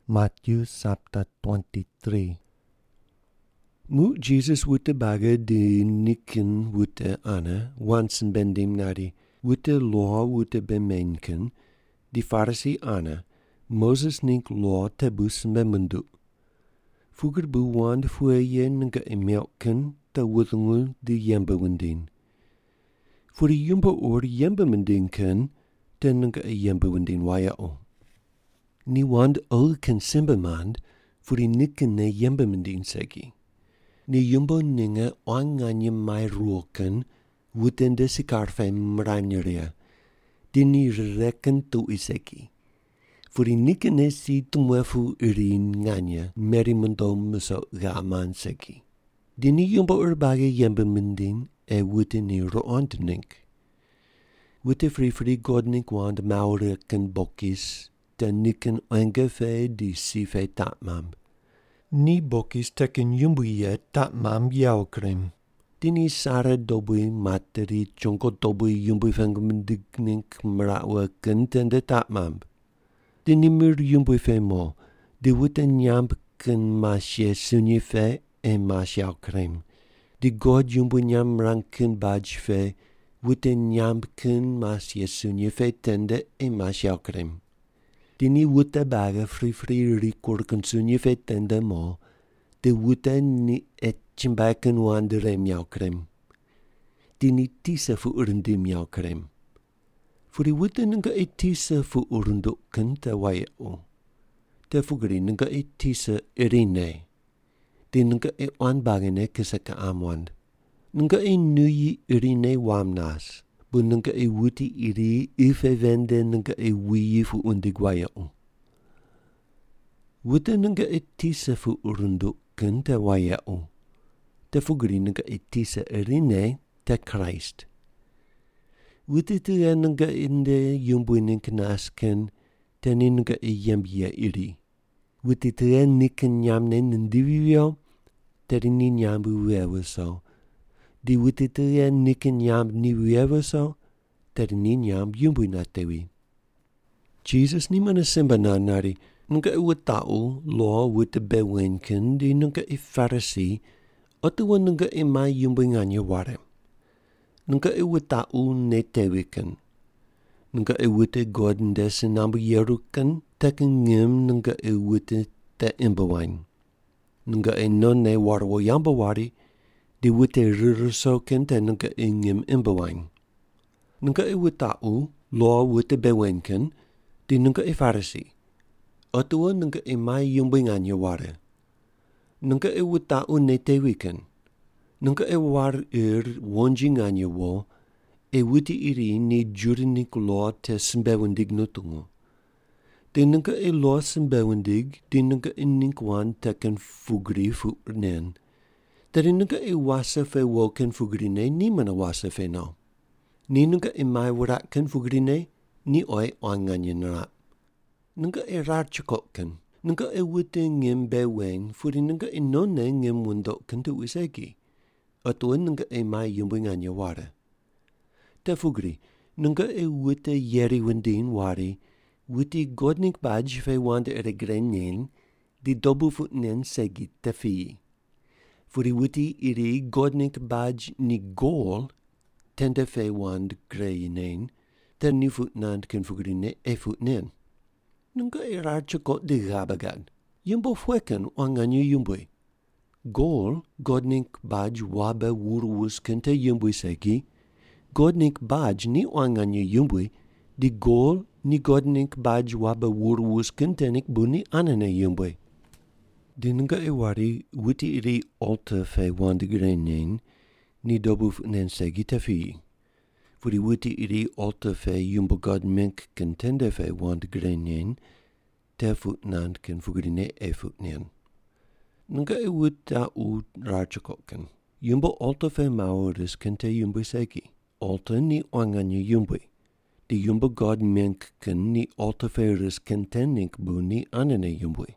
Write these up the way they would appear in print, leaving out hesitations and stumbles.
Matthew chapter 23. Mu Jesus wute baga de nikken wute Anna, wansen bendim nari, wute law wute bemenken, die Pharisee Anna, Moses nink law tabus memundu. Fuger buwand fueye nga emelken ta wudungul de yembe wendin. Voor die yembe oor yembe mendin ken, ten nga yembe wendin waya o. Ni wand ol ken simbe mand, voor die nikken ne yembe mendin segi. Ni yumbo ninge oanganye mai roken, wuten de sikarfe mranyeria. Die ni reken tu iseki. Voor die nikken ne si tumwefu urin nganye, merimundo muso gaman seki. Die ni yumbo urbage yembe mendin, wuten ni roondnink. Wute free godnik wand maureken bokis, ten nikken ongeveer die sife tatmam. Ni bokis teken yumbuye tatmam yaukrim. Dini sare dobui materi chonko dobui yumbui fengumendignik mrawe kentende tatmam. Dini mur yumbui fe mo, di wute nyamb ken masye sunye fe mas yaukrim. Di god yumbu nyam ranken baj fe, wute nyamb ken masye sunye fe tende mas yaukrim. Dini wute baga free rikorken sunye fe tende mo, de wute ni etchimbaken wandere miaukrem. Dini tise fu urende miaukrem. Voor die wute nunga etise fu urendoken te waye o. Te fugri nunga etise irine. De nunga wanbagene kisaka amwand. Nunga nuyi irine wamnas. Bu nunga wuti iri ife vende nunga wiyi fu undigwaye o. Wute nunga etise fu urendoken te waye o. Te fugri nunga etise irine te Christ. Wute te nunga inde yumbu ninkenasken te nunga yembia iri. Wute te niken nyamne ndivivio te ni nyambu wewe so. Di wute te niken nyamb ni wewe so te ni nyamb yumbu natewi. Jesus ni mana simba na nari. Nunga watau law wute bewenken di nunga Pharisee otu nunga mai yumbu nganye ware. Nunga watau netewiken. Nunga wute godin desi nambu yeruken teken ngim nunga wute te imbewain. Nunga nonne warwo yamba wari di wute rurusoken te nunga ngim imbewain. Nunga watau law wute bewenken di nunga Pharisee. Otua nunga mai yumbu nganye ware. Nunga watau netewiken. Nunga war wonji nganye wo, wuti iri ni jurinik law te simbewendig nutungo. De nunga law simbewendig, di nunga ninkwan teken fugri fu nen. Dari nunga wasa fe woken fugri ne, ni mana wasa fe no. Ni nunga mai waraken fugri ne, ni oi nganye narat. Nunga rar chukoken. Nunga wute ngim bewen, furi nunga nonne ngim wundoken tu isegi. Otua nunga mai yumbu nganye ware. Te fugri, nunga wute yeri wendin wari, wuti godnik baj fe wande grenyen, di dobu futnen segi te fii. Furi wuti iri godnik baj ni gol, tende fe wand greyenen, te ni futnand ken fugri ne futnen. Nunga rarchakot di gabagan. Yumbo fweken wanganye yumbui. Gol, godnik baj wabe wurwus kente yumbui segi. Godnik baj ni wanganye yumbui. Di gol ni godnik baj wabe wurwus kentenik buni anane yumbui. Di nunga wari wuti iri alta fe wandigrenyen ni dobu nen segi tefi. Furi wuti iri alta fe yumbo god mink kentende fe wandigrenyen te futnand ken fugrine futnen. Nunga wuta rachakoken. Yumbo alta fe mauris kente yumbo segi. Alta ni wanganye yumbui. Di yumbo god mink ken ni alta fe ris kentenik buni anane yumbui.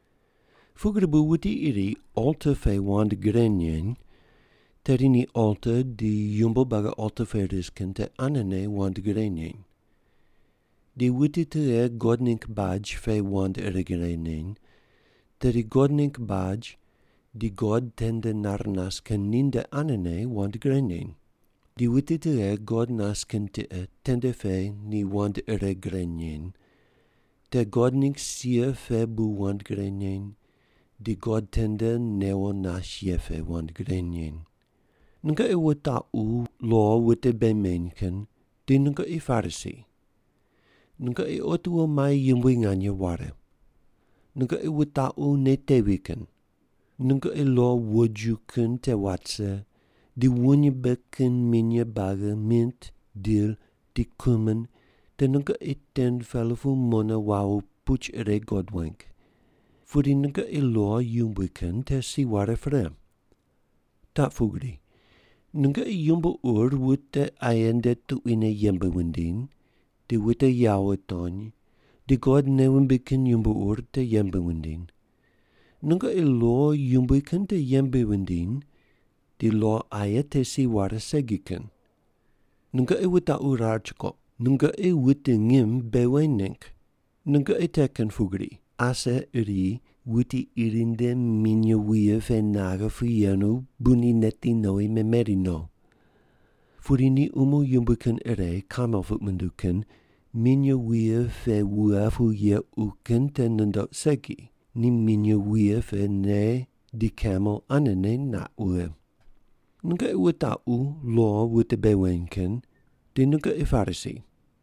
Fugribu wuti iri alta fe wandigrenyen terini alta di yumbo baga alta fe ris kente anane wandigrenyen. di witite godnik badge fe wand eregrenin, teri godnik badge di god tende narnas ken ninde anene wand grenin. Di witite god nasken te tende fe ni wand eregrenin, te godnik sia fe bu wand grenin, di god tende neo nasje fe wand grenin. Nunca e wata u lo witte bemenken, di nunca e farisi. Nunca e otua mai yimbwinganya ware. Nunca e wata u ne tewiken. Nunca e lo wojuken te watse, di wunye beken minye baga mint, dil, di kumen, te nunca e ten falafu mona wau puch ere godwank. Furi nunca e lo yimbwiken te si ware frem. Ta fugri. Nunca e yumbo witte ayende tu ine yembe windin, di witte yawe tony, di god newen bikin yumbo te yembe windin. Nunca e lo yumbo te yembe windin, di lo ayete si wara segiken. Nunca e witta urarchko, nunca e witte ngim bewenink. Nunca e teken fugri, ase ri witi irinde minye wie fe naga fuyenu buni neti noi memerino. Furini umu yumbuken ere kamelfut menduken, minye wie fe wuafu ye uken tenendo segi, ni minye wie fe ne di camel anene na ue. Nunca e wita u lo wite bewenken, di nunca e farisi.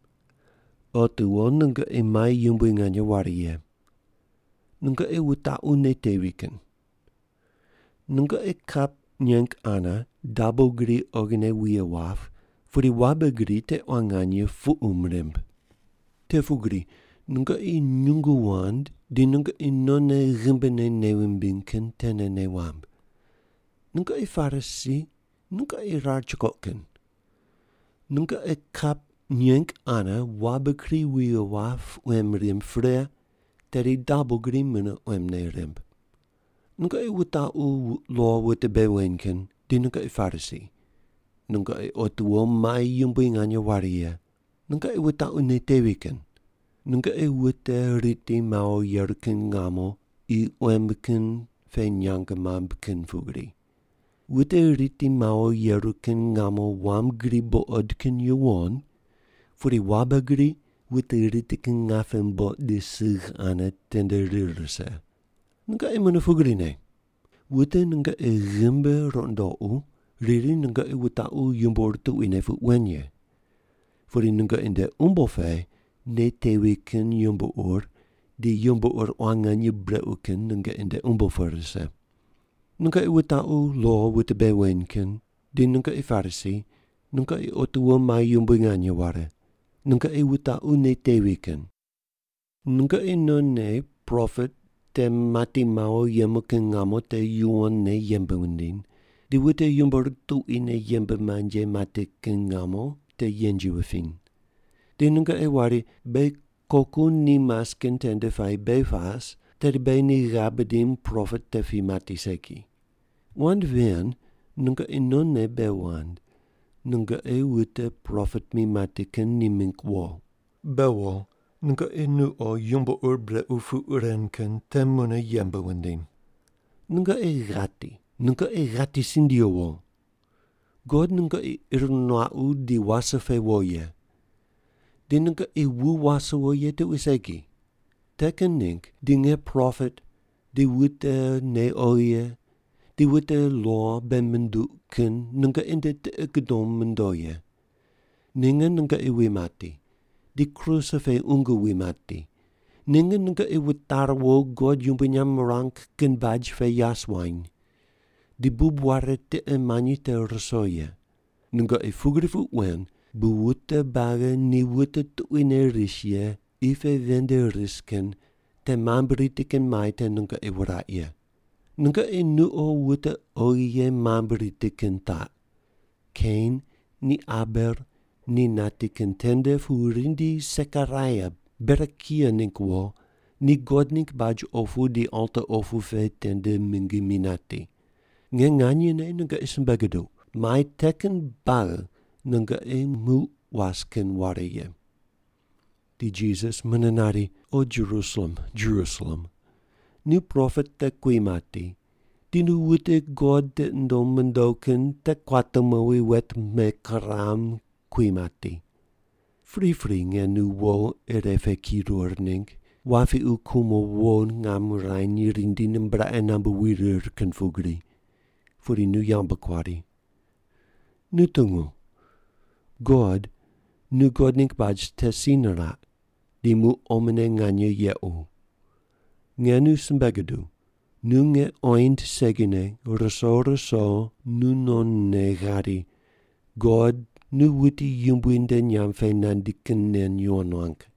Otuo nunca e mai yumbunganya warie. Nunca e wita u ne tewiken. Nunca e kap nyank ana dabo gri ogene wie waf, furi wabe gri te wanganye fu umrimb. Te fugri, nunca e nyungu wand, di nunca e nonne rimbene newimbinken tene ne wamb. Nunca e farisi, nunca e rarchkoken. Nunca e kap nyank ana wabe kri wie waf wemrim fre, teri dabo gri mine wemne rimb. Nunca e wita u lo wite bewenken, di nunca e farisi. Nunca e otuo mai yumbinganya waria. Nunca e wita u ne tewiken. Nunca e wite riti mao yerken ngamo I wemken fe nyanka mambken fugri. Wite riti mao yerken ngamo wam gri bo odken yuwon, furi wabagri wite ritiken ngafen bo di sig ane tende rirse. Nunca e mune fugri ne. Wite nunca e rimbe rondo u, riri nunca e wita u yumbortu ine fu wenye. Furi nunca inde umbofe, ne tewiken yumbo di yumbo wanganye breuken nunca inde umboferse. Nunca e wita u lo wite bewenken, di nunca e farisi, nunca e otuo mai yumbinganya ware. Nunca e wita u ne tewiken. Nunca e non ne prophet te mati mao yemuken ngamo te yuon ne yembe windin. Di wite yumbor tu ine yembe manje mate ken ngamo te yenji wifin. Di nunca e wari be kokun ni masken tende fai befas, ter be ni gabedim prophet te fi mati seki. Wand ven, nunca e non ne be wand. Nunca e wite prophet mi mati ken ni minkwo. Bewo. Nunca e nu o yumbo bre ufu urenken temune yembe wendin. Nunca e gati sindio wo. God nunca e irnoa u di wasa fe woye. Di nunca e wu wasa woye te wiseki. Teken nink, di nge prophet, di wite ne oye, di wite lo ben mendu ken, nunca inde te ekedom mendoye. Ninga nunca e wimati. Di crucife ungu wimati. Ninga nunca e witarwo God yumpinyam rank ken badge fe yaswain. Di bubware te emani te rsoye. Nunca e fugrifu wen, buwute baga ni wute tuine risje, ife vende risken, te mambritiken maite nunca e waraye. Nunca e nu o wute oye mambritiken ta. Cain, ni Aber, ni natiken tende furindi sekaraya, berakia ninkwo, ni godnik baj ofu di alta ofu fe tende mingi minati. Ngenganye ne nunga isembagado, mai teken bal nunga e mu wasken wareye. di Jesus menanari, O Jerusalem, Jerusalem, nu prophet te quimati, dinu wute God te ndom mendoken te kwatamawi wet me karam quimati. Free nge nu wo erefe kirorning, wafi u kumo won ngam rein rindin bra enambu wirir kenfugri, furi nu yambakwari. Nu tungu, God, nu godnik baj te sinara, di mu omene nganye yeu. Nge nu sembegadu, nu nge oint segine, raso, nu non negari, God, nu wuti yumbuinde nyamfe nandiken nen yonwank.